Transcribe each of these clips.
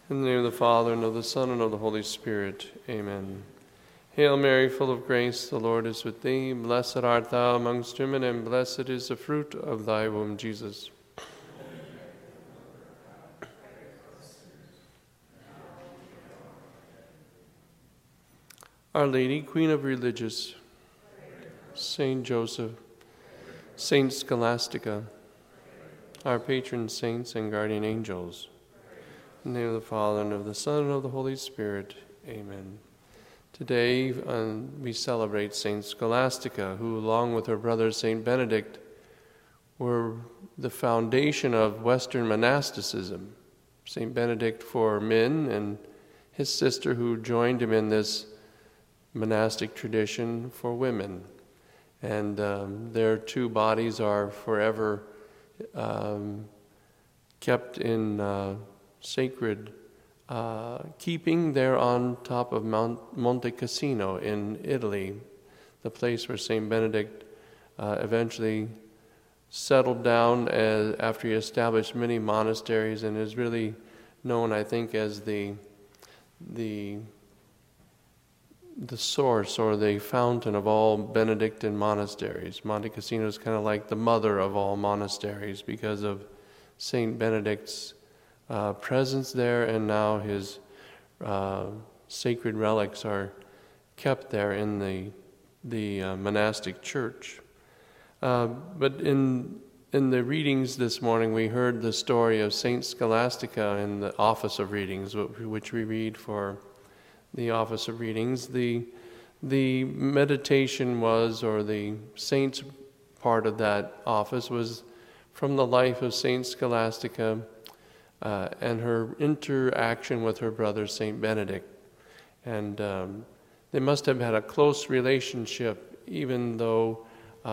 In the name of the Father, and of the Son, and of the Holy Spirit. Amen. Hail Mary, full of grace, the Lord is with thee. Blessed art thou amongst women, and blessed is the fruit of thy womb, Jesus. Our Lady, Queen of Religious, Saint Joseph, Saint Scholastica, our patron saints and guardian angels. In the name of the Father, and of the Son, and of the Holy Spirit. Amen. Today we celebrate Saint Scholastica, who, along with her brother Saint Benedict, were the foundation of Western monasticism. Saint Benedict for men, and his sister who joined him in this monastic tradition for women. And their two bodies are forever kept in sacred keeping there on top of Monte Cassino in Italy, the place where St. Benedict eventually settled down after he established many monasteries, and is really known, I think, as the source or the fountain of all Benedictine monasteries. Monte Cassino is kind of like the mother of all monasteries because of St. Benedict's presence there, and now his sacred relics are kept there in the monastic church. But in the readings this morning, we heard the story of Saint Scholastica in the Office of Readings, which we read for the Office of Readings. The meditation was, or the saints part of that office was from the life of Saint Scholastica and her interaction with her brother Saint Benedict. And they must have had a close relationship, even though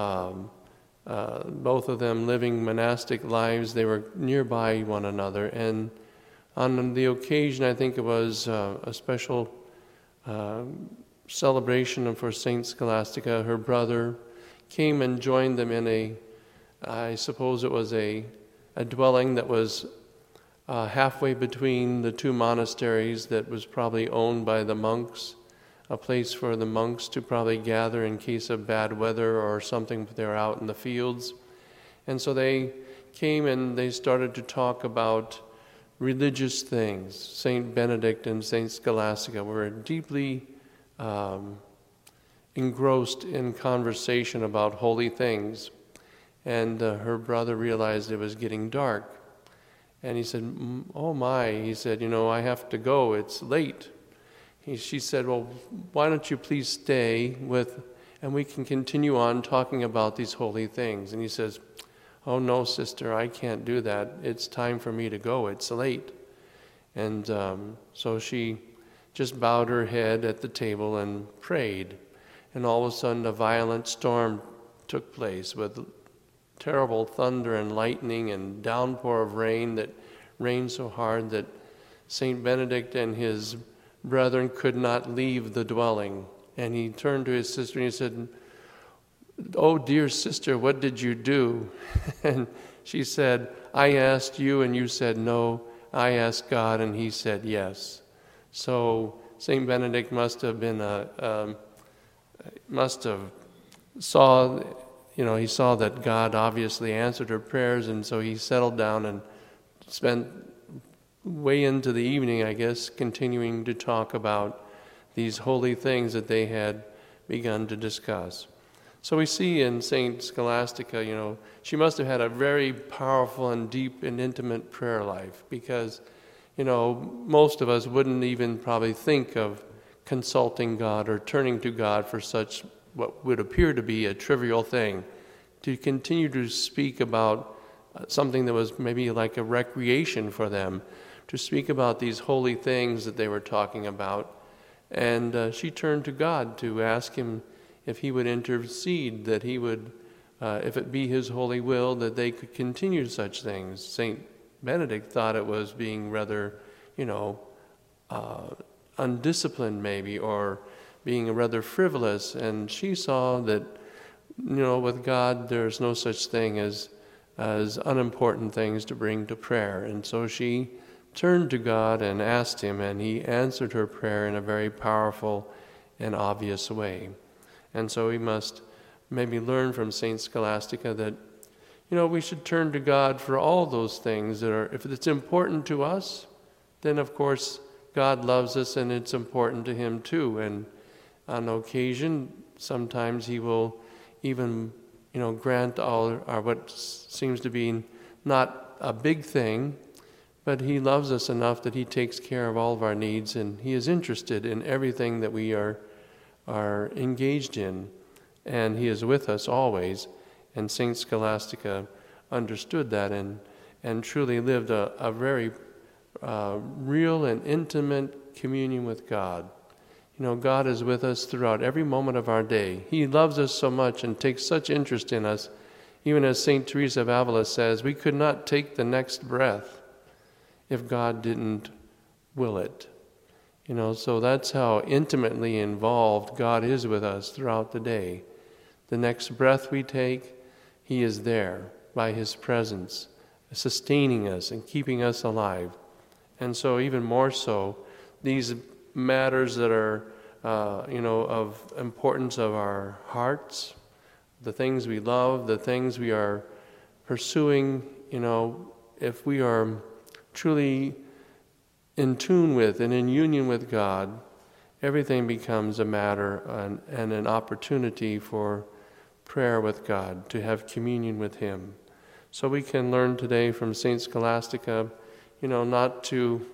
both of them living monastic lives, they were nearby one another. And on the occasion, I think it was a special celebration for Saint Scholastica, her brother came and joined them in I suppose it was a dwelling that was halfway between the two monasteries, that was probably owned by the monks, a place for the monks to probably gather in case of bad weather or something if they were out in the fields. And so they came and they started to talk about religious things. Saint Benedict and Saint Scholastica were deeply engrossed in conversation about holy things. And her brother realized it was getting dark. And he said, "Oh my," he said, "I have to go, it's late." She said, "Well, why don't you please stay and we can continue on talking about these holy things." And he says, "Oh no, sister, I can't do that. It's time for me to go, it's late." And so she just bowed her head at the table and prayed. And all of a sudden a violent storm took place with terrible thunder and lightning and downpour of rain that rained so hard that Saint Benedict and his brethren could not leave the dwelling. And he turned to his sister and he said, "Oh, dear sister, what did you do?" And she said, "I asked you and you said no. I asked God and he said yes." So Saint Benedict must have saw he saw that God obviously answered her prayers, and so he settled down and spent way into the evening, I guess, continuing to talk about these holy things that they had begun to discuss. So we see in Saint Scholastica, she must have had a very powerful and deep and intimate prayer life, because, most of us wouldn't even probably think of consulting God or turning to God for such what would appear to be a trivial thing, to continue to speak about something that was maybe like a recreation for them, to speak about these holy things that they were talking about. And she turned to God to ask him if he would intercede, that he would, if it be his holy will, that they could continue such things. Saint Benedict thought it was being rather, undisciplined maybe, or being rather frivolous, and she saw that, with God there's no such thing as unimportant things to bring to prayer. And so she turned to God and asked him, and he answered her prayer in a very powerful and obvious way. And so we must maybe learn from St. Scholastica that, we should turn to God for all those things that are, if it's important to us, then of course God loves us and it's important to him too. And on occasion, sometimes he will even, grant all our what seems to be not a big thing, but he loves us enough that he takes care of all of our needs, and he is interested in everything that we are engaged in, and he is with us always. And St. Scholastica understood that and truly lived a very real and intimate communion with God. God is with us throughout every moment of our day. He loves us so much and takes such interest in us. Even as St. Teresa of Avila says, we could not take the next breath if God didn't will it. So that's how intimately involved God is with us throughout the day. The next breath we take, he is there by his presence, sustaining us and keeping us alive. And so even more so, these matters that are, of importance of our hearts, the things we love, the things we are pursuing, if we are truly in tune with and in union with God, everything becomes a matter and an opportunity for prayer with God, to have communion with him. So we can learn today from St. Scholastica, not to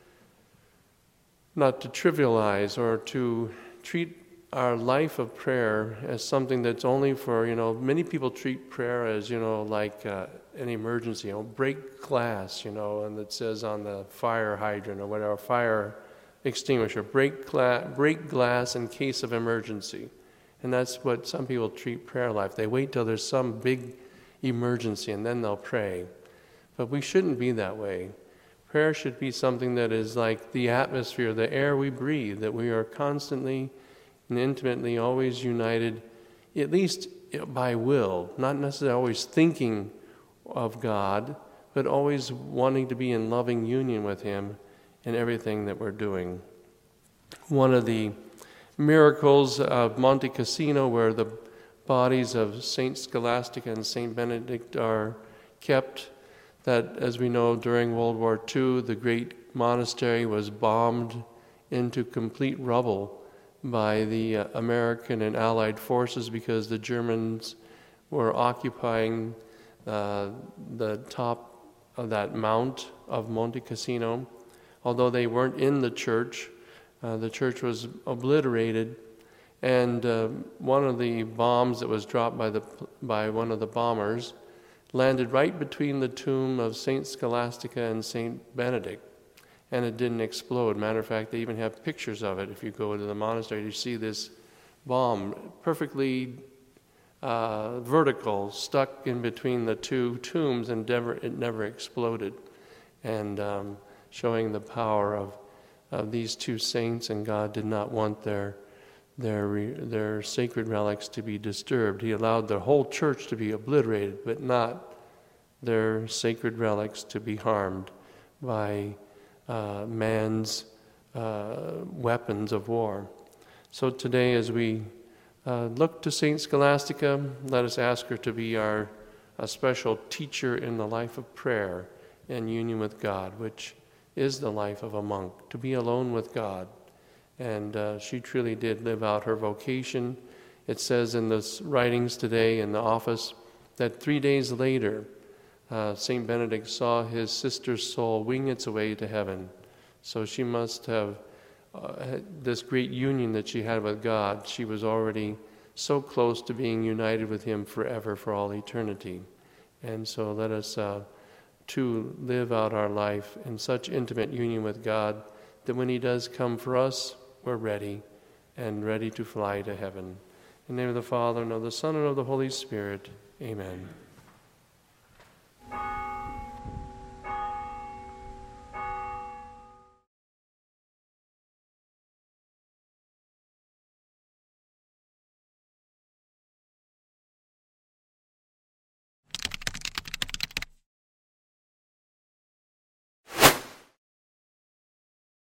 trivialize or to treat our life of prayer as something that's only for, many people treat prayer as, like an emergency, break glass, and it says on the fire hydrant or whatever, fire extinguisher, break glass in case of emergency. And that's what some people treat prayer life. They wait till there's some big emergency and then they'll pray. But we shouldn't be that way. Prayer should be something that is like the atmosphere, the air we breathe, that we are constantly and intimately always united, at least by will, not necessarily always thinking of God, but always wanting to be in loving union with him in everything that we're doing. One of the miracles of Monte Cassino, where the bodies of Saint Scholastica and Saint Benedict are kept, that, as we know, during World War II, the great monastery was bombed into complete rubble by the American and Allied forces because the Germans were occupying the top of that mount of Monte Cassino. Although they weren't in the church was obliterated, and one of the bombs that was dropped by one of the bombers landed right between the tomb of Saint Scholastica and Saint Benedict, and it didn't explode. Matter of fact, they even have pictures of it. If you go to the monastery, you see this bomb perfectly vertical, stuck in between the two tombs, and it never exploded, and showing the power of these two saints. And God did not want their sacred relics to be disturbed. He allowed the whole church to be obliterated, but not their sacred relics to be harmed by man's weapons of war. So today, as we look to Saint Scholastica, let us ask her to be a special teacher in the life of prayer and union with God, which is the life of a monk, to be alone with God. And she truly did live out her vocation. It says in the writings today in the office that 3 days later, St. Benedict saw his sister's soul wing its way to heaven. So she must have this great union that she had with God. She was already so close to being united with him forever, for all eternity. And so let us to live out our life in such intimate union with God that when he does come for us, we're ready and ready to fly to heaven. In the name of the Father, and of the Son, and of the Holy Spirit, amen.